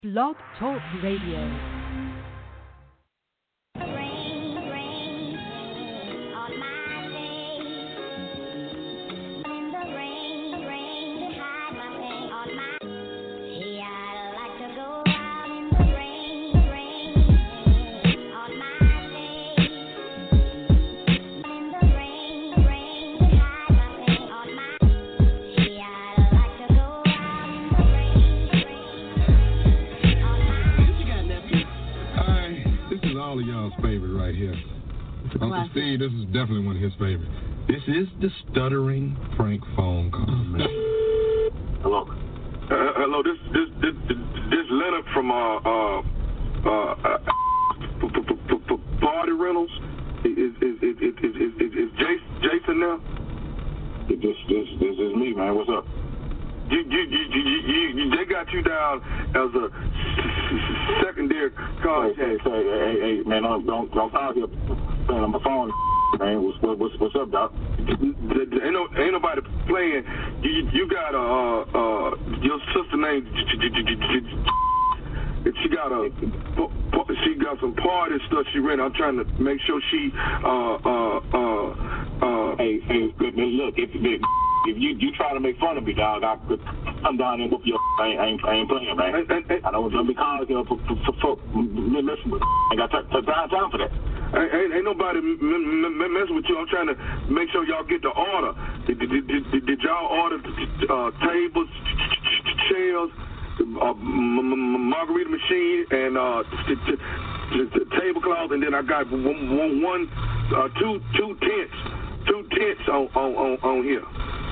Blog Talk Radio. Uncle Steve, this is definitely one of his favorites. This is the Stuttering Frank phone call. Hello. Hello. This Leonard from Party Rentals. Is Jason now? This is me, man. What's up? They got you down as a secondary contact. Hey, man, don't call here. Man, on my phone, man. What's up, Doc? Ain't nobody playing. You got your sister named. She got some party stuff she rented. I'm trying to make sure she Hey, look, if you try to make fun of me, dog, I'm down there with you. I ain't playing, man. I don't be calling you for listen. I got time for that. Ain't nobody messing with you. I'm trying to make sure y'all get the order. Did y'all order tables, chairs, margarita machine, and tablecloth, and then I got two tents on here.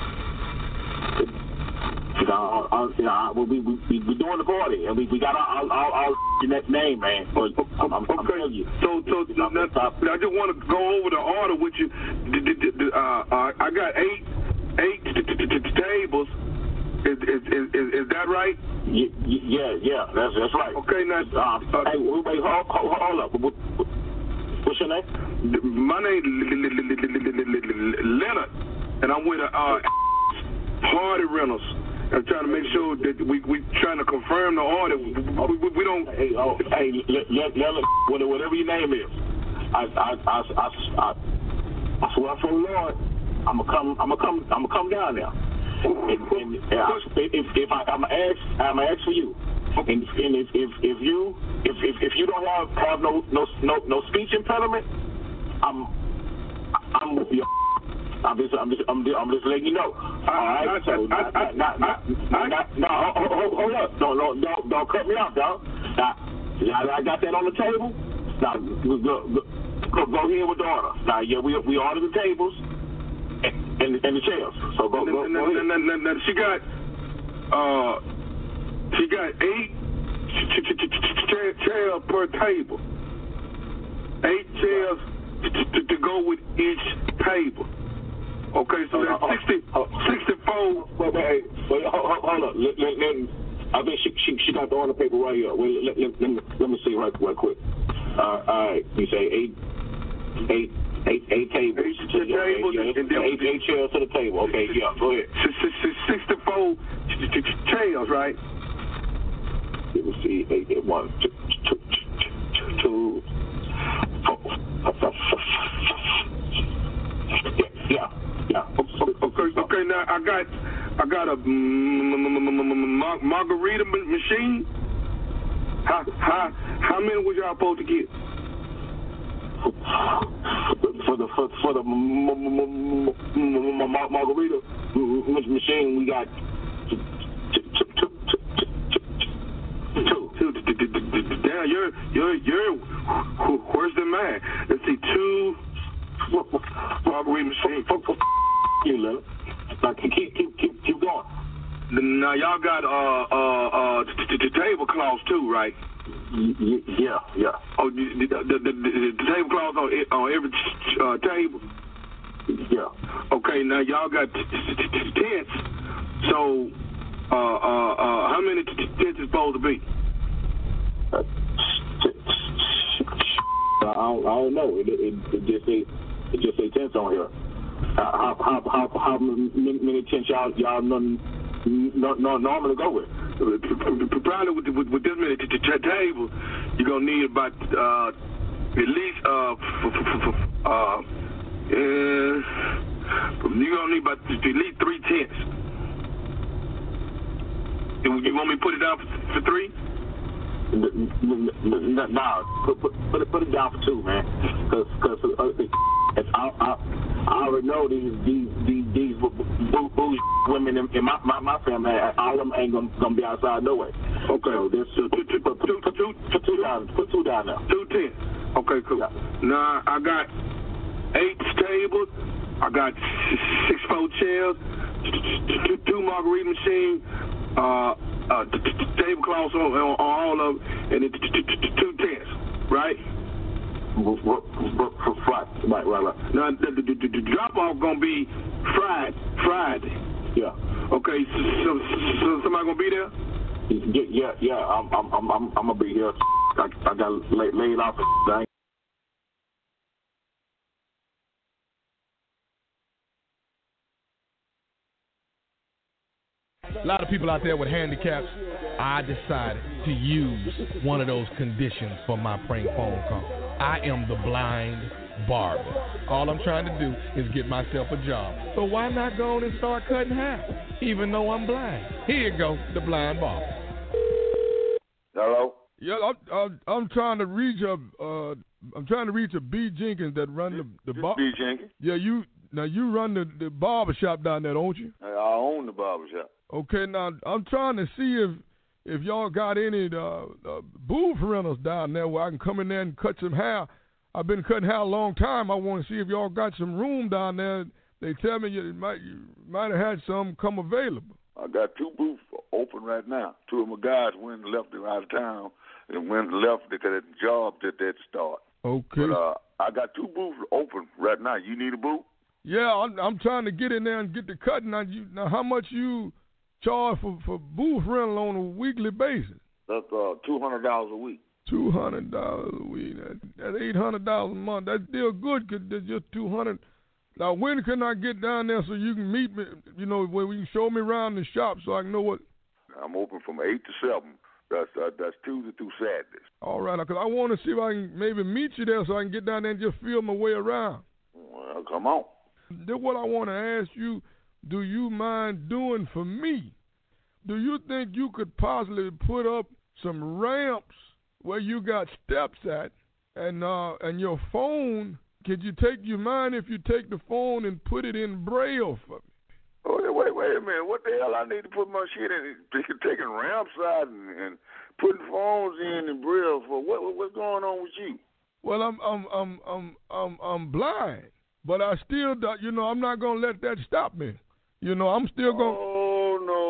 We doing the party, and we got our name, man. I'm telling you. So I just want to go over the order with you. I got eight tables. Is that right? Yeah, that's right. Okay, now. Hey, wait, hold up. What's your name? My name Leonard, and I'm with Party Rentals. I'm trying to make sure that we trying to confirm the order. We don't. Hey, Leonard, whatever your name is, I swear for the Lord, I'm gonna come down there. And if I'm gonna ask for you. And if you don't have no speech impediment, I'm with you. I'm just letting you know. All right. So hold up. Don't cut me off, dog. Now I got that on the table. Now go ahead with the order. Now we ordered the tables and the chairs. So go ahead. She got 8 chairs per table. 8 chairs to go with each table. Okay, so that's 64. Wait, hold up. I think she got the order paper right here. Wait, let me see right quick. All right, you say 8 tables. 8 chairs to the table. Okay, yeah, go ahead. 64 chairs, right? Let me see. 8, 1, 2, 4. Yeah. Okay. Now I got a margarita machine. How many was y'all supposed to get? For the margarita machine, we got 2. Damn, you're worse than mine. Let's see, 2 margarita machine. You little. Now keep going. Now y'all got the tablecloths too, right? Yeah. Oh, the tablecloths on every table. Yeah. Okay. Now y'all got tents. So, how many tents is supposed to be? I don't know. It just say tents on here. How many tents y'all normally go with? probably with this many tables, you're gonna need about at least you're gonna need about at least 3 tents. You want me to put it down for 3? No, put it down for 2, man. Because I already know these bougie women in my family. All of them ain't gonna be outside no way. Okay. So there's put 2 down. Put 2 down now. 2 tents. Okay, cool. Yeah. Now I got 8 tables. I got 6 chairs, 2 margarita machines. Tablecloths on all of them, and then 2 tents, right? Right. Now the drop off gonna be Friday. Yeah. Okay. So somebody gonna be there? Yeah. I'm gonna be here. I got laid off. A lot of people out there with handicaps. I decided to use one of those conditions for my prank phone call. I am the blind barber. All I'm trying to do is get myself a job. So why not go on and start cutting hair, even though I'm blind? Here you go, the blind barber. Hello? Yeah, I'm trying to reach a B. Jenkins that run the bar. B. Jenkins? Yeah, you run the barber shop down there, don't you? I own the barber shop. Okay, now I'm trying to see if y'all got any booth rentals down there where I can come in there and cut some hair. I've been cutting hair a long time. I want to see if y'all got some room down there. They tell me you might have had some come available. I got 2 booths open right now. 2 of my guys went and left out of town and went and left because the job that they'd start. Okay. But I got 2 booths open right now. You need a booth? Yeah, I'm trying to get in there and get the cutting. Now how much you charge for booth rental on a weekly basis? That's $200 a week. $200 a week. That's $800 a month. That's still good because there's just $200. Now, when can I get down there so you can meet me, where you can show me around the shop so I can know what? I'm open from 8 to 7. That's Tuesday through Saturdays. All right, because I want to see if I can maybe meet you there so I can get down there and just feel my way around. Well, come on. Then what I want to ask you, do you mind doing for me? Do you think you could possibly put up some ramps where you got steps at, and your phone? Could you mind if you take the phone and put it in Braille for me? Oh, wait a minute. What the hell I need to put my shit in? Taking ramps out and putting phones in Braille for? What's going on with you? Well, I'm blind, but I still, I'm not gonna let that stop me. I'm still gonna. Oh no!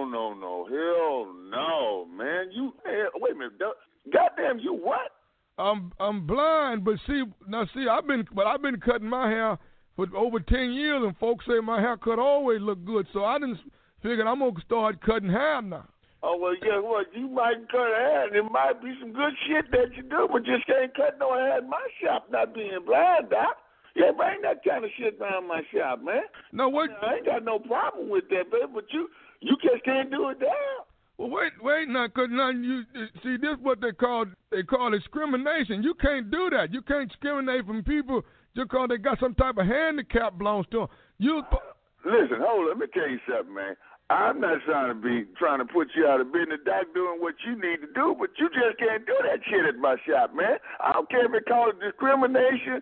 Hell no, man! Wait a minute. Goddamn, you what? I'm blind, but I've been cutting my hair for over 10 years, and folks say my haircut always look good, so I didn't figure I'm gonna start cutting hair now. Oh well, yeah, well you might cut hair, and there might be some good shit that you do, but just can't cut no hair in my shop. Not being blind, Doc. Yeah, bring that kind of shit down my shop, man. No, what? I ain't got no problem with that, baby, but you just can't do it down. Well, wait now, because now you see this is what they call discrimination. You can't do that. You can't discriminate from people just because they got some type of handicap belongs to them. Listen, hold on. Let me tell you something, man. I'm not trying to put you out of business, Doc, doing what you need to do, but you just can't do that shit at my shop, man. I don't care if they call it discrimination,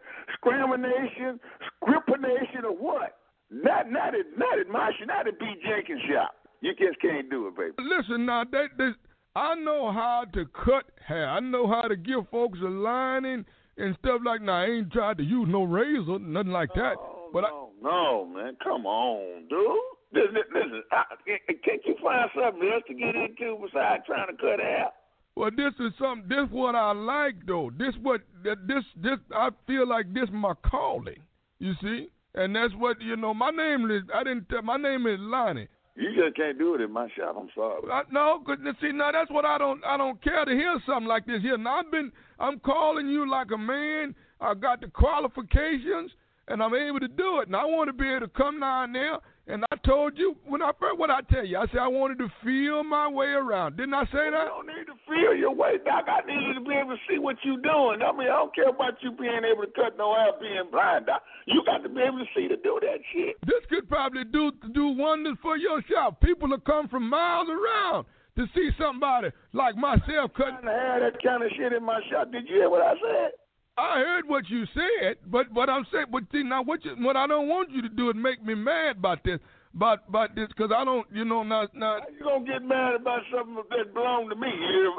or what. Not at my shop, not at B. Jenkins' shop. You just can't do it, baby. Listen, now, I know how to cut hair. I know how to give folks a lining and stuff like that. Now, I ain't tried to use no razor, nothing like that. No, man. Come on, dude. Listen, can't you find something else to get into besides trying to cut hair? Well, this what I like, though. This I feel like this my calling, you see? And that's what, my name is Lonnie. You just can't do it in my shop. I'm sorry. No, cause see, now that's what I don't care to hear something like this here. Now I'm calling you like a man. I got the qualifications, and I'm able to do it. And I want to be able to come down there And I told you when I first, what I tell you, I said I wanted to feel my way around. Didn't I say that? You don't need to feel your way, Doc. I need you to be able to see what you're doing. I mean, I don't care about you being able to cut no hair being blind, Doc. You got to be able to see to do that shit. This could probably do wonders for your shop. People will come from miles around to see somebody like myself cutting. I had that kind of shit in my shop. Did you hear what I said? I heard what you said, but what I'm saying, but see, now what I don't want you to do is make me mad about this, about this, because I don't, not. How you gonna get mad about something that belong to me?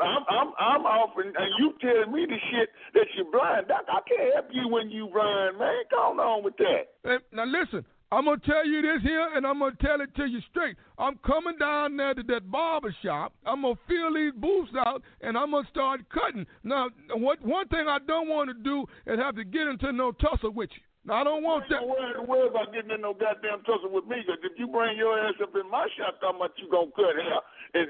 I'm offering, and you telling me the shit that you're blind. Doc, I can't help you when you blind, man. Come on with that. Hey, now listen. I'm going to tell you this here, and I'm going to tell it to you straight. I'm coming down there to that barber shop. I'm going to fill these booths out, and I'm going to start cutting. Now, one thing I don't want to do is have to get into no tussle with you. Now, I don't want that. Don't worry about getting in no goddamn tussle with me, because if you bring your ass up in my shop talking about you going to cut hair,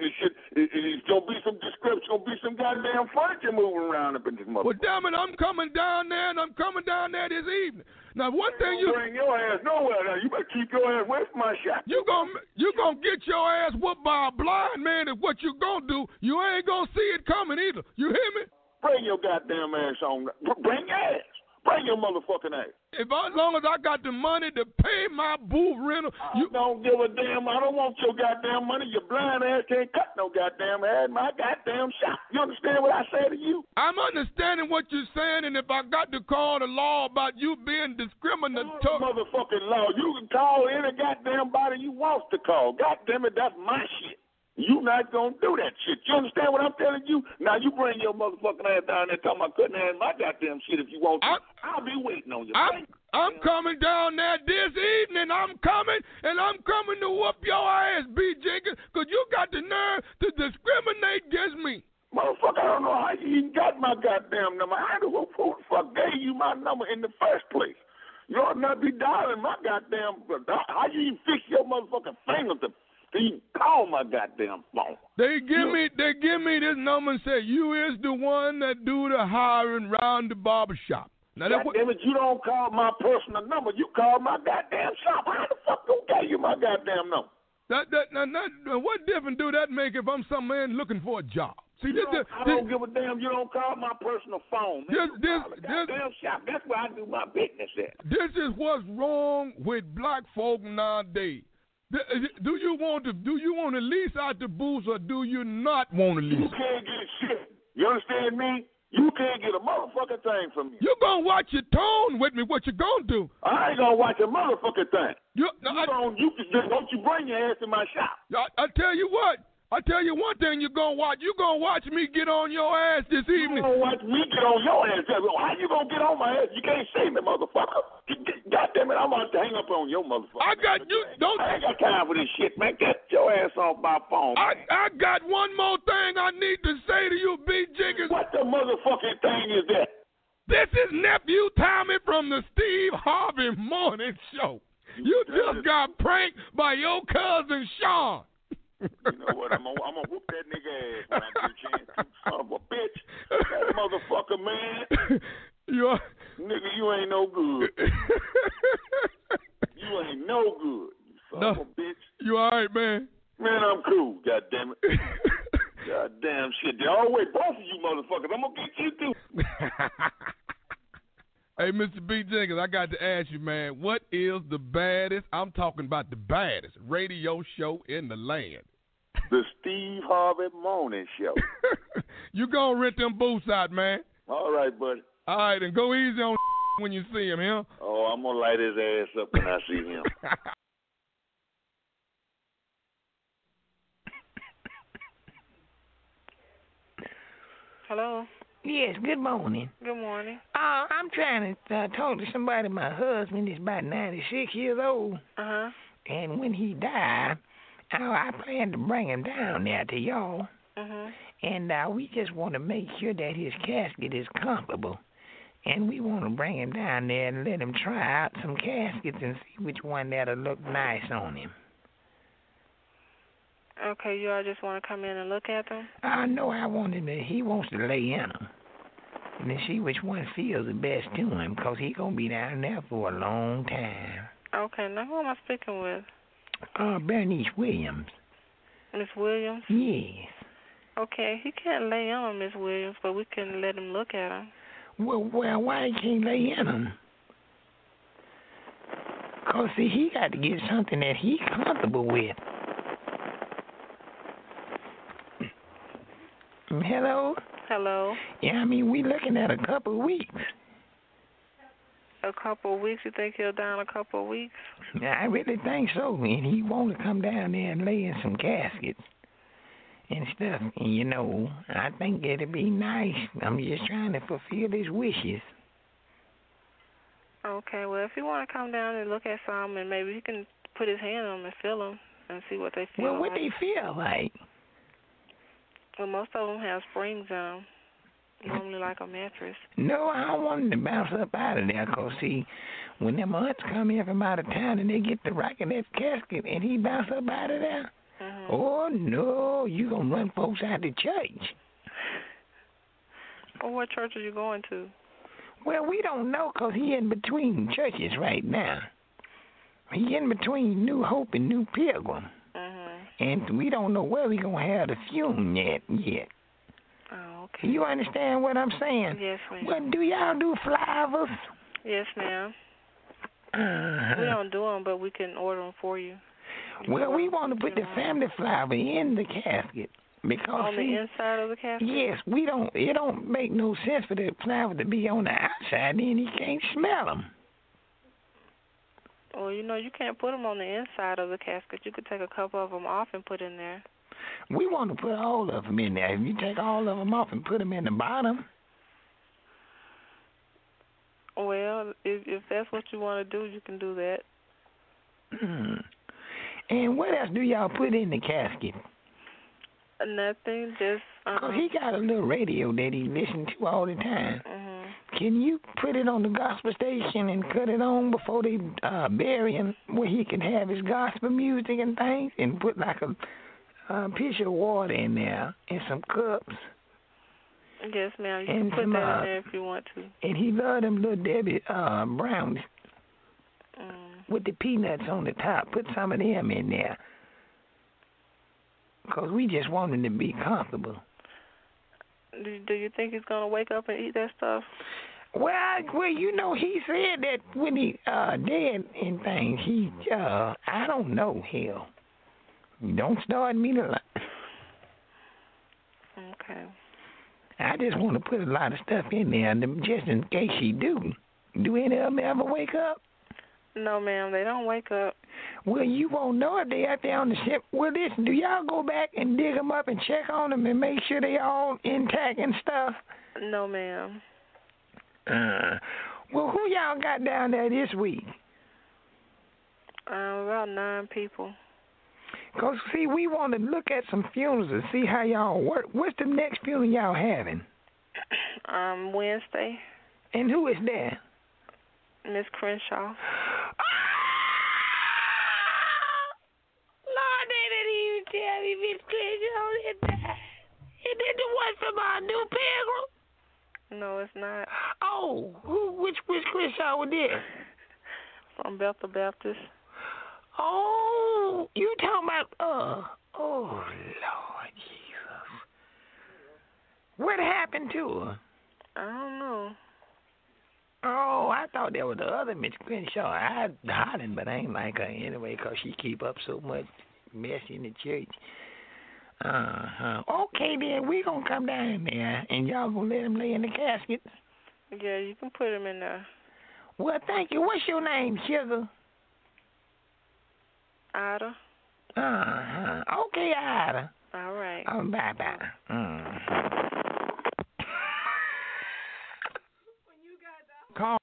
it's going to be some description, going to be some goddamn furniture moving around up in this motherfucker. Well, damn it, I'm coming down there, and I'm coming down there this evening. Now, one thing you bring your ass nowhere now. You better keep your ass away from my shop. You gonna get your ass whooped by a blind man, and what you gonna do, you ain't gonna see it coming either. You hear me? Bring your goddamn ass on. Bring your ass. Bring your motherfucking ass. As long as I got the money to pay my booth rental, you don't give a damn. I don't want your goddamn money. Your blind ass can't cut no goddamn hair in my goddamn shop. You understand what I say to you? I'm understanding what you're saying, and if I got to call the law about you being discriminatory, motherfucking law, you can call any goddamn body you want to call. Goddamn it, that's my shit. You not gonna do that shit. You understand what I'm telling you? Now you bring your motherfucking ass down there talking about cutting hair in my goddamn shit if you want to. I'll be waiting on you. I'm coming down there this evening. I'm coming to whoop your ass, B. Jenkins, because you got the nerve to discriminate against me. Motherfucker, I don't know how you even got my goddamn number. Who the fuck gave you my number in the first place? You ought not be dialing my goddamn. How you even fix your motherfucking finger to you call my goddamn phone? They give me this number and say you is the one that do the hiring round the barbershop. Now damn it, you don't call my personal number. You call my goddamn shop. How the fuck who gave you my goddamn number? What difference do that make if I'm some man looking for a job? See, I don't give a damn. You don't call my personal phone. Man. Goddamn shop. That's where I do my business at. This is what's wrong with black folk nowadays. Do you want to lease out the booths, or do you not want to lease? You can't get shit. You understand me? You can't get a motherfucking thing from me. You gonna watch your tone with me? What you gonna do? I ain't gonna watch a motherfucking thing. Don't you bring your ass in my shop? I tell you what. I tell you one thing you're going to watch. You're going to watch me get on your ass this evening. You going to watch me get on your ass? How you going to get on my ass? You can't see me, motherfucker. God damn it, I'm about to hang up on your motherfucker. I ain't got time for this shit, man. Get your ass off my phone. I got one more thing I need to say to you, B. Jenkins. What the motherfucking thing is that? This is Nephew Tommy from the Steve Harvey Morning Show. You just got pranked by your cousin Sean. You know what? I'm gonna whoop that nigga ass when I get a chance to, son of a bitch. That motherfucker, man. Nigga, you ain't no good. You ain't no good. You son of a bitch. You all right, man? Man, I'm cool. God damn it. God damn shit. Always both of you motherfuckers. I'm gonna get you too. Hey, Mr. B. Jenkins, I got to ask you, man, what is the baddest, I'm talking about the baddest, radio show in the land? The Steve Harvey Morning Show. You gonna rent them booths out, man. All right, buddy. All right, and go easy on when you see him, huh? Oh, I'm gonna light his ass up when I see him. Hello? Yes, good morning. Good morning. I'm trying to talk to somebody. My husband is about 96 years old. Uh-huh. And when he died, I plan to bring him down there to y'all. Uh-huh. And we just want to make sure that his casket is comfortable. And we want to bring him down there and let him try out some caskets and see which one that'll look nice on him. Okay, you all just want to come in and look at them? No, I want him to, he wants to lay in them. And to see which one feels the best to him, because he's going to be down there for a long time. Okay, now who am I speaking with? Bernice Williams. Miss Williams? Yes. Okay, he can't lay on Miss Williams, but we can let him look at her. Well, why he can't lay in him? Because, see, he got to get something that he's comfortable with. Hello? Hello? Yeah, I mean, we looking at a couple of weeks. A couple of weeks? You think he'll down a couple of weeks? I really think so, and he want to come down there and lay in some caskets and stuff. And, you know, I think it'd be nice. I'm just trying to fulfill his wishes. Okay, well, if you want to come down and look at some, and maybe he can put his hand on them and feel them and see what they feel Well, what like. they feel like? Well, most of them have springs in them, normally like a mattress. No, I don't want him to bounce up out of there, because, see, when them aunts come in from out of town and they get the rocking that casket and he bounce up out of there, oh, no, you going to run folks out the church. Well, what church are you going to? Well, we don't know, because he in between churches right now. He in between New Hope and New Pilgrim. And we don't know where we going to have the funeral yet. Oh, okay. You understand what I'm saying? Yes, ma'am. Well, do y'all do flowers? Yes, ma'am. We don't do them, but we can order them for you. Well, we want to put the family flower in the casket. Because, on the inside of the casket? Yes, it don't make no sense for the flower to be on the outside, then he can't smell them. Well, you know, you can't put them on the inside of the casket. You could take a couple of them off and put in there. We want to put all of them in there. If you take all of them off and put them in the bottom. Well, if that's what you want to do, you can do that. And what else do y'all put in the casket? Nothing, just... Because he got a little radio that he listens to all the time. Can you put it on the gospel station and cut it on before they bury him, where he can have his gospel music and things, and put like a pitcher of water in there and some cups? Yes, ma'am. You can put that in there if you want to. And he loved them little Debbie brownies with the peanuts on the top. Put some of them in there. Because we just want him to be comfortable. Do you think he's going to wake up and eat that stuff? Well, you know, he said that when he dead and things, he, I don't know, hell. Don't start me to lie. Okay. I just want to put a lot of stuff in there just in case he do. Do any of them ever wake up? No, ma'am, they don't wake up. Well, you won't know if they out there on the ship. Well, listen, do y'all go back and dig them up and check on them and make sure they all intact and stuff? No, ma'am. Well, who y'all got down there this week? About 9 people. Because, see, we want to look at some funerals and see how y'all work. What's the next funeral y'all having? Wednesday. And who is that? Miss Crenshaw. Lord, they didn't even tell me Miss Crenshaw had died. Is that the one from our New Pilgrim? No, it's not. Oh, which Crenshaw was there? From Bethel Baptist. Oh, you talking about, oh, Lord Jesus. What happened to her? I don't know. Oh, I thought that was the other Miss Crenshaw. I hollering, but I ain't like her anyway, 'cause she keep up so much mess in the church. Okay, then, we going to come down there, and y'all going to let him lay in the casket? Yeah, you can put him in there. Well, thank you. What's your name, Sugar? Ida. Okay, Ida. All right. Bye-bye. Call.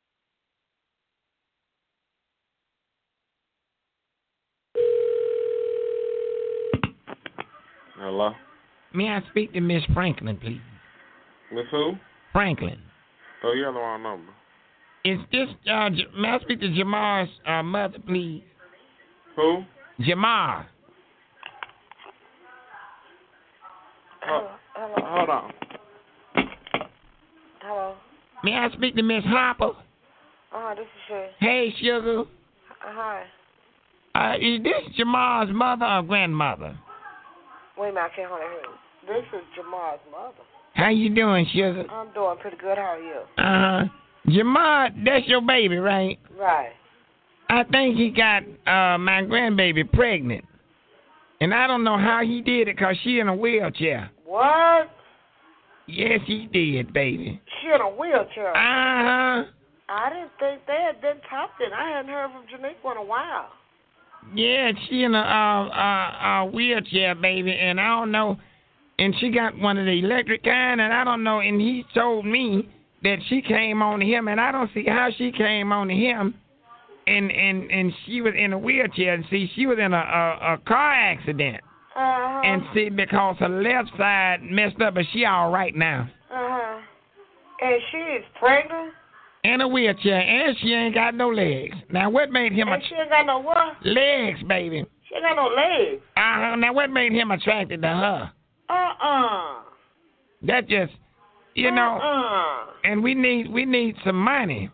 Hello? May I speak to Miss Franklin, please? Miss who? Franklin. Oh, you have the wrong number. Is this, may I speak to Jamar's mother, please? Who? Jamar. Hold on. Hello. May I speak to Miss Hopper? This is Shay. Hey, Sugar. Hi. Is this Jamal's mother or grandmother? Wait a minute, I can't hardly hear you. This is Jamal's mother. How you doing, Sugar? I'm doing pretty good. How are you? Uh-huh. Jamal, that's your baby, right? Right. I think he got my grandbaby pregnant. And I don't know how he did it because she in a wheelchair. What? Yes, he did, baby. She in a wheelchair? Uh-huh. I didn't think they had been talking. I hadn't heard from Janiqua in a while. Yeah, she in a wheelchair, baby, and I don't know. And she got one of the electric kind, and I don't know. And he told me that she came on to him, and I don't see how she came on to him. And she was in a wheelchair. And see, she was in a car accident. Uh-huh. And see, because her left side messed up, but she all right now. Uh-huh. And she is pregnant? In a wheelchair, and she ain't got no legs. Now, what made him... And she ain't got no what? Legs, baby. She ain't got no legs. Uh-huh. Now, what made him attracted to her? That just, you know... And we need some money.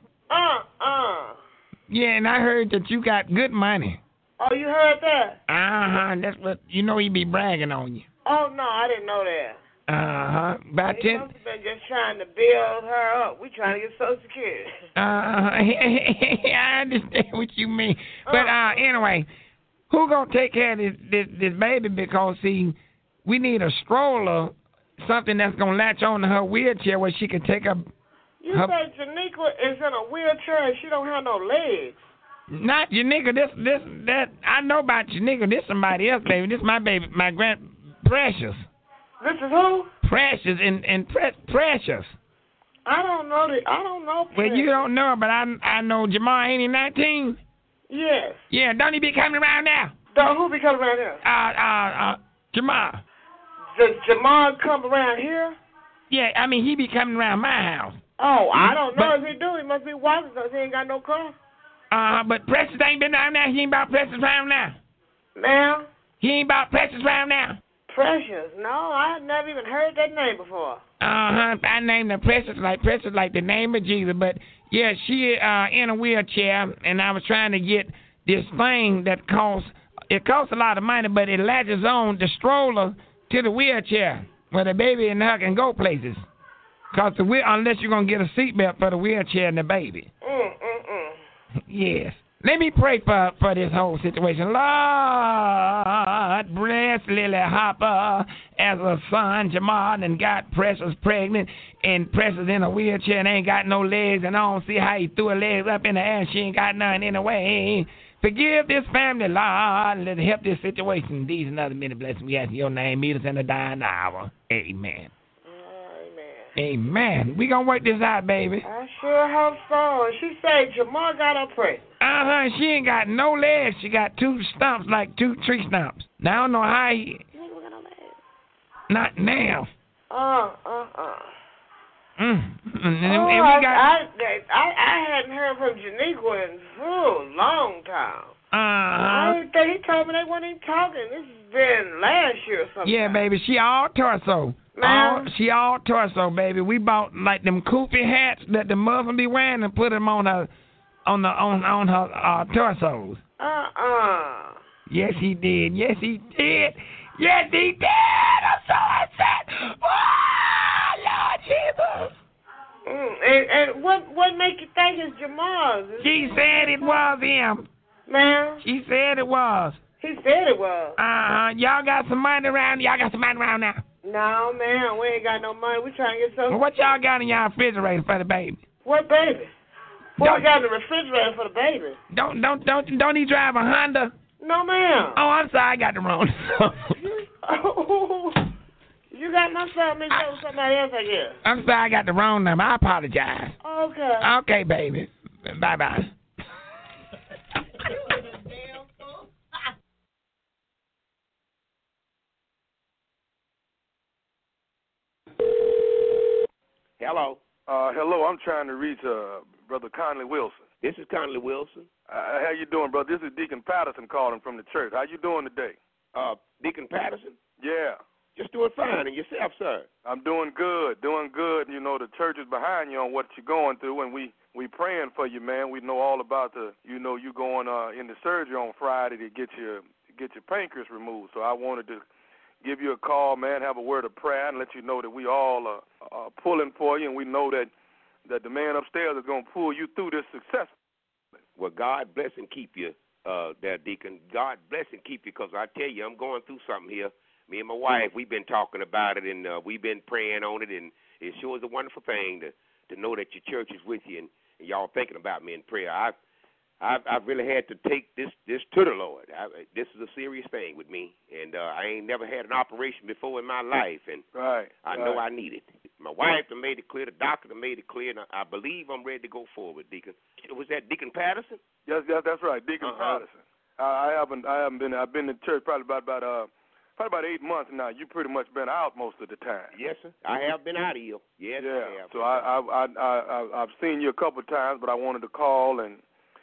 Yeah, and I heard that you got good money. Oh, you heard that? Uh-huh. That's what... You know he be bragging on you. Oh, no, I didn't know that. Uh-huh. About 10... He must have been just trying to build her up. We trying to get Social Security. I understand what you mean. But anyway, who gonna take care of this baby? Because, see, we need a stroller, something that's gonna latch on to her wheelchair where she can take up... You say Janiqua is in a wheelchair and she don't have no legs. Not Janiqua. That I know about Janiqua. This somebody else, baby. This my baby, my Precious. This is who? Precious and Precious. I don't know. Precious. Well, you don't know, but I know Jamal. Ain't he 19? Yes. Yeah, don't he be coming around now? Who be coming around here? Jamal. Does Jamal come around here? Yeah, I mean, he be coming around my house. Oh, I don't know if he do. He must be walking because he ain't got no car. But Precious ain't been down there. He ain't about Precious around now. Now? He ain't about Precious around now. Precious? No, I never even heard that name before. I named her Precious like the name of Jesus. But, yeah, she in a wheelchair, and I was trying to get this thing that costs a lot of money, but it latches on the stroller to the wheelchair where the baby and her can go places. Because unless you're going to get a seatbelt for the wheelchair and the baby. Yes. Let me pray for this whole situation. Lord, bless Lily Hopper as a son, Jamal, and got Precious pregnant, and Precious in a wheelchair and ain't got no legs, and I don't see how he threw her legs up in the air and she ain't got none anyway. Forgive this family, Lord, and let it help this situation. These and other many blessings we ask in your name. Meet us in the dying hour. Amen. Amen. We gonna work this out, baby. I sure hope so. She said Jamal got her pregnant. She ain't got no legs. She got two stumps, like two tree stumps. Now I don't know how he... Not now. And we got... I hadn't heard from Janiqua in a long time. He told me they weren't even talking. This has been last year or something. Yeah, baby. She all torso. She all torso, baby. We bought like them koofy hats that the Muslim be wearing and put them on her torsos. Yes, he did. Yes, he did. Yes, he did. I'm so upset. Oh, Lord Jesus. And what make you think it's Jamal's? She said it was him. Ma'am? She said it was. He said it was. Y'all got some money around? Y'all got some money around now? No, man, we ain't got no money. We trying to get some. What y'all got in y'all refrigerator for the baby? What baby? What we got in the refrigerator for the baby? Don't he drive a Honda? No, ma'am. Oh, I'm sorry, I got the wrong. You got my son mixed up with somebody else, I guess. I'm sorry, I got the wrong number. I apologize. Okay. Okay, baby. Bye-bye. Hello. Hello, I'm trying to reach Brother Conley Wilson. This is Conley Wilson. How you doing, brother? This is Deacon Patterson calling from the church. How you doing today? Deacon Patterson? Yeah. Just doing fine. And yourself, sir? I'm doing good. You know, the church is behind you on what you're going through, and we praying for you, man. We know all about you going in the surgery on Friday to get your pancreas removed. So I wanted to give you a call, man, have a word of prayer, and let you know that we all are pulling for you, and we know that the man upstairs is going to pull you through this successfully. Well, God bless and keep you there, Deacon. God bless and keep you, because I tell you, I'm going through something here. Me and my wife, we've been talking about it, and we've been praying on it, and it sure is a wonderful thing to know that your church is with you and y'all thinking about me in prayer. I've really had to take this to the Lord. This is a serious thing with me, and I ain't never had an operation before in my life, and I know I need it. My wife done made it clear, the doctor done made it clear, and I believe I'm ready to go forward, Deacon. Was that Deacon Patterson? Yes, that's right, Deacon Patterson. I've been in church probably about 8 months now. You pretty much been out most of the time. Yes, sir. I have been out of here. Yes, yeah. I have. So I've seen you a couple of times, but I wanted to call and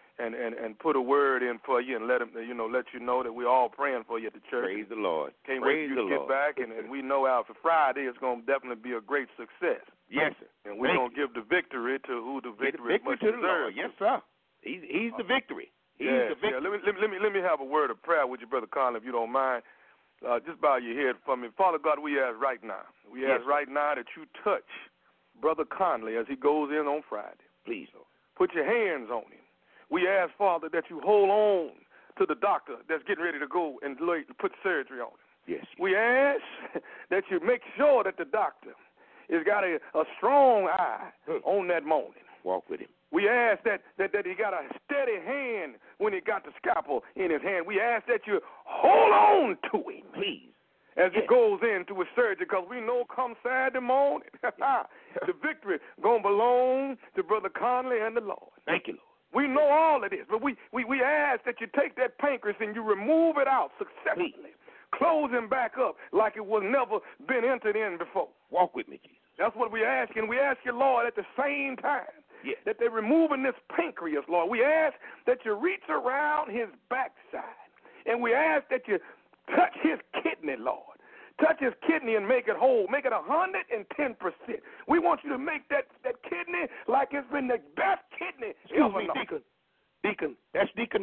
put a word in for you and let you know that we're all praying for you at the church. Praise the Lord. Can't wait for you to get back, and we know out for Friday it's going to definitely be a great success. Yes, sir. And we're going to give the victory to who the victory must to the deserve. Lord. Yes, sir. He's the victory. He's the victory. Yeah. Let me have a word of prayer with you, Brother Conley, if you don't mind. Just bow your head for me. Father God, we ask right now. We ask right now that you touch Brother Conley as he goes in on Friday. Please, Lord. Put your hands on him. We ask, Father, that you hold on to the doctor that's getting ready to go and put surgery on him. Yes. We ask that you make sure that the doctor has got a strong eye on that morning. Walk with him. We ask that he got a steady hand when he got the scalpel in his hand. We ask that you hold on to him, please, as he goes into his surgery, because we know come Saturday morning, the victory going to belong to Brother Conley and the Lord. Thank you, Lord. We know all of this, but we ask that you take that pancreas and you remove it out successfully. Please. Close him back up like it was never been entered in before. Walk with me, Jesus. That's what we ask, and we ask you, Lord, at the same time, that they're removing this pancreas, Lord. We ask that you reach around his backside, and we ask that you touch his kidney, Lord. Touch his kidney and make it whole. Make it 110%. We want you to make that kidney like it's been the best kidney ever known. Deacon. That's Deacon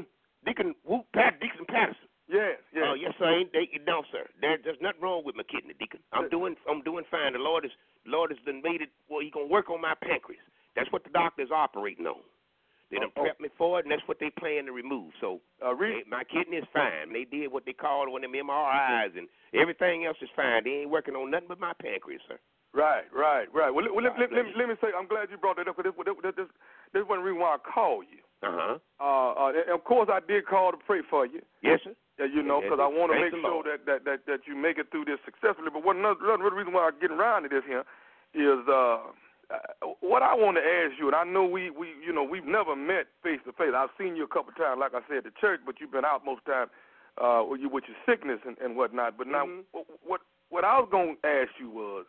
Patterson. Yes. Oh, yes, sir. No, sir. There's nothing wrong with my kidney, Deacon. I'm doing fine. The Lord has done made it. Well, He's gonna work on my pancreas. That's what the doctor's operating on. They done prepped me for it, and that's what they plan to remove. So my kidney is fine. They did what they called one of them MRIs, and everything else is fine. They ain't working on nothing but my pancreas, sir. Right. Well, let me say, I'm glad you brought that up, because this is one reason why I called you. Of course, I did call to pray for you. Yes, sir. Because I want to make sure that you make it through this successfully. But another reason why I'm getting around to this here is what I want to ask you, and I know we've never met face to face. I've seen you a couple of times, like I said, at the church, but you've been out most of the time with your sickness and whatnot. But now, what I was going to ask you was,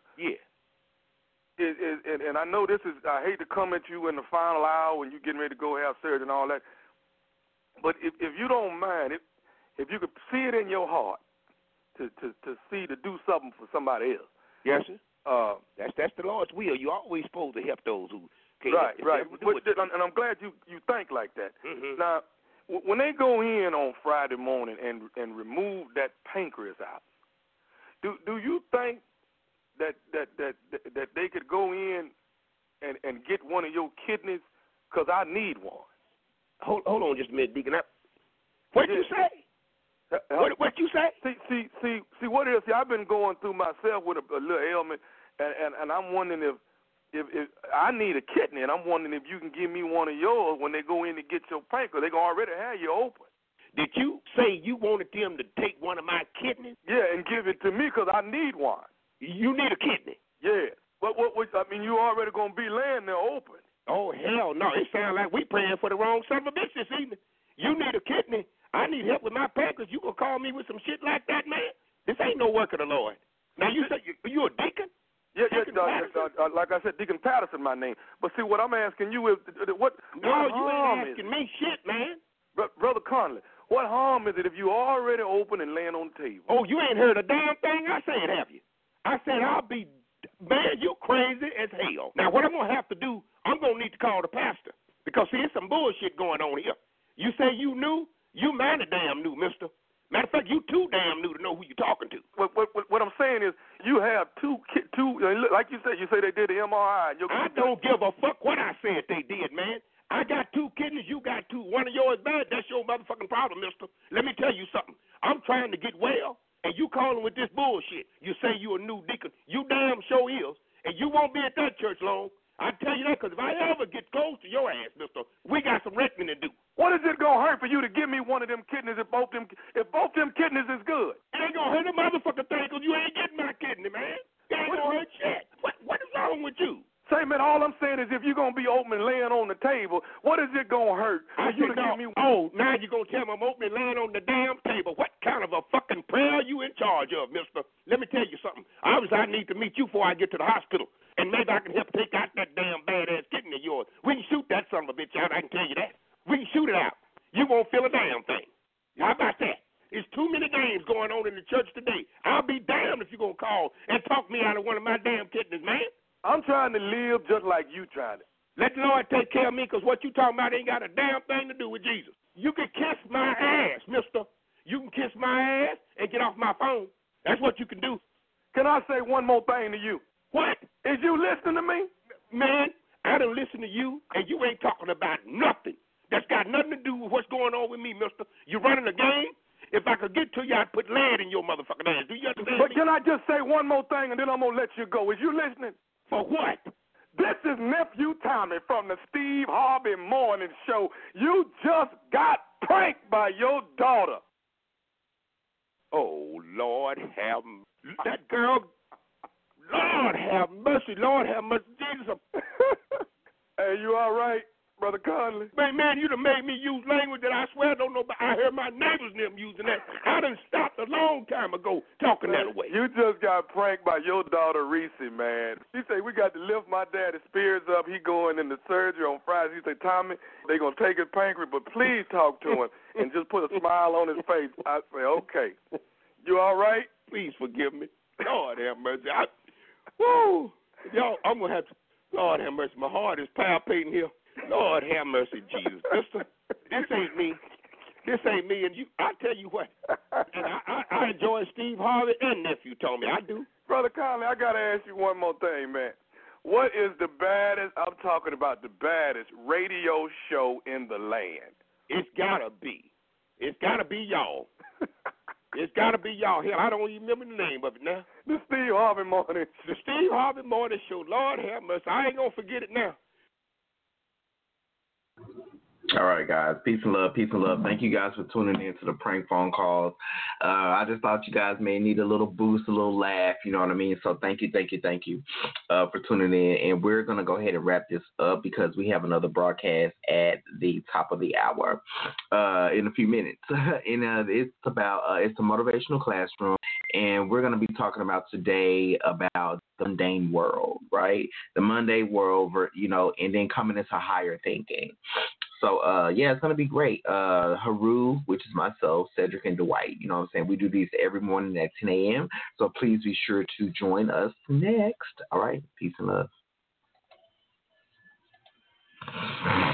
and I know this is, I hate to come at you in the final hour when you're getting ready to go have surgery and all that, but if you don't mind, if you could see it in your heart to do something for somebody else. Yes, sir. That's the Lord's will. You're always supposed to help those who can't. Right. And I'm glad you think like that. Mm-hmm. Now, when they go in on Friday morning and remove that pancreas out, do you think that they could go in and get one of your kidneys? Because I need one. Hold on just a minute, Deacon. What you say? What you say? See what it is. See, I've been going through myself with a little ailment, and I'm wondering if I need a kidney, and I'm wondering if you can give me one of yours when they go in to get your pancreas. They gonna already have you open. Did you say you wanted them to take one of my kidneys? Yeah, and give it to me because I need one. You need a kidney? Yeah. What I mean, you already gonna be laying there open. Oh hell no! It sounds like we praying for the wrong son of a bitch this evening. You need a kidney. I need help with my pancreas. You gonna call me with some shit like that, man? This ain't no work of the Lord. Now you say you a deacon? Yeah, like I said, Deacon Patterson, my name. But see, what I'm asking you is, what? No, you ain't asking me shit, man. Brother Conley, What harm is it if you already open and laying on the table? Oh, you ain't heard a damn thing I said, have you? I said I'll be, man, you crazy as hell. Now, what I'm going to have to do, I'm going to need to call the pastor because, see, there's some bullshit going on here. You say you knew? You mighty damn knew, mister. Matter of fact, you too damn new to know who you're talking to. What I'm saying is you have two, like you said they did the MRI. I don't give a fuck what I said they did, man. I got 2 kidneys, you got 2. One of yours bad, that's your motherfucking problem, mister. Let me tell you something. I'm trying to get well, and you calling with this bullshit. You say you a new deacon. You damn sure is, and you won't be at that church long. I tell you that because if I ever get close to your ass, mister, we got some reckoning to do. What is it going to hurt for you to give me one of them kidneys if both them kidneys is good? It ain't going to hurt a motherfucker thing because you ain't getting my kidney, man. It ain't going to hurt shit. What is wrong with you? Say, man, all I'm saying is if you're going to be open and laying on the table, what is it going to hurt for you to give me one? Oh, now you're going to tell me I'm open and laying on the damn table. What kind of a fucking prayer are you in charge of, mister? Let me tell you something. Obviously, I need to meet you before I get to the hospital. And maybe I can help take out that damn badass kidney of yours. We can shoot that son of a bitch out, I can tell you that. We can shoot it out. You won't feel a damn thing. How about that? There's too many games going on in the church today. I'll be damned if you're going to call and talk me out of one of my damn kidneys, man. I'm trying to live just like you trying to. Let the Lord take care of me because what you talking about ain't got a damn thing to do with Jesus. You can kiss my ass, mister. You can kiss my ass and get off my phone. That's what you can do. Can I say one more thing to you? What? Is you listening to me? Man, I done listen to you, and you ain't talking about nothing. That's got nothing to do with what's going on with me, mister. You running a game? If I could get to you, I'd put lead in your motherfucking ass. Do you understand But me? can I just say one more thing, and then I'm going to let you go? Is you listening? For what? This is Nephew Tommy from the Steve Harvey Morning Show. You just got pranked by your daughter. Oh, Lord have mercy. That girl, Lord have mercy. Lord have mercy. Jesus. Hey, you all right, Brother Conley? Man, you done made me use language that I swear I don't know, but I heard my neighbors and them using that. I done stopped a long time ago talking that way. You just got pranked by your daughter, Reese, man. She said, we got to lift my daddy's spirits up. He going into surgery on Friday. She said, Tommy, they going to take his pancreas, but please talk to him and just put a smile on his face. I say, okay. You all right? Please forgive me. Lord have mercy. Woo. Y'all, I'm going to have to, Lord have mercy. My heart is palpitating here. Lord have mercy, Jesus. Mister, this ain't me. This ain't me. And I tell you what, and I enjoy Steve Harvey and Nephew Tommy. I do. Brother Conley, I got to ask you one more thing, man. What is the baddest, I'm talking about the baddest radio show in the land? It's got to be. It's got to be y'all. It's got to be y'all. Hell, I don't even remember the name of it now. The Steve Harvey Morning Show. The Steve Harvey Morning Show. Lord have mercy. I ain't going to forget it now. All right, guys. Peace and love. Peace and love. Thank you guys for tuning in to the prank phone calls. I just thought you guys may need a little boost, a little laugh. You know what I mean? So thank you for tuning in. And we're going to go ahead and wrap this up because we have another broadcast at the top of the hour in a few minutes. And it's a motivational classroom. And we're going to be talking about today about the mundane world, right? The mundane world, and then coming into higher thinking. So, it's going to be great. Haru, which is myself, Cedric, and Dwight, you know what I'm saying? We do these every morning at 10 a.m., so please be sure to join us next. All right? Peace and love.